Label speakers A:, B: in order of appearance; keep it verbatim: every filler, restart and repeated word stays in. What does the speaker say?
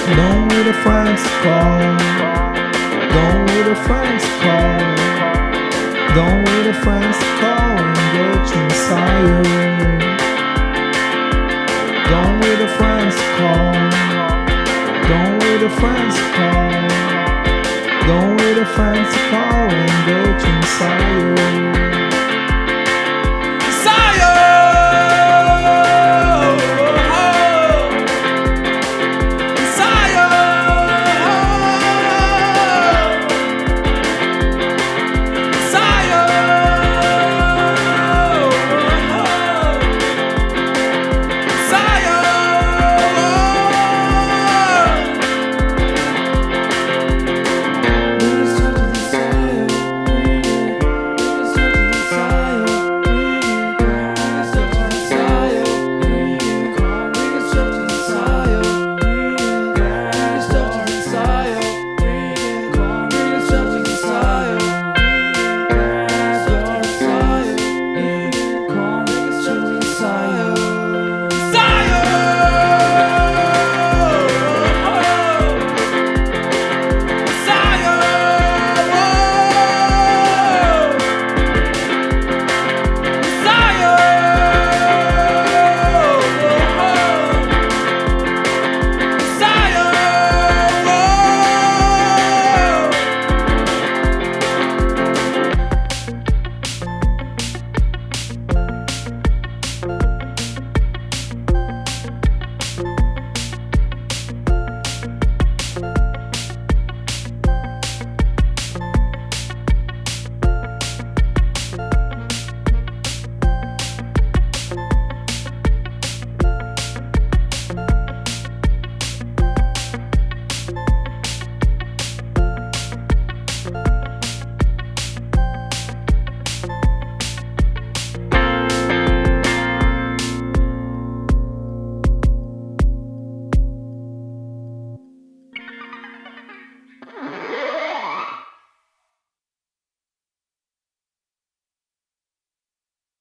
A: Don't wait a friends call. Don't wait a friends call. Don't wait a friends call and get you inside. Don't wait a friends call. Don't wait a friends call. Don't wait a friends call and get you inside.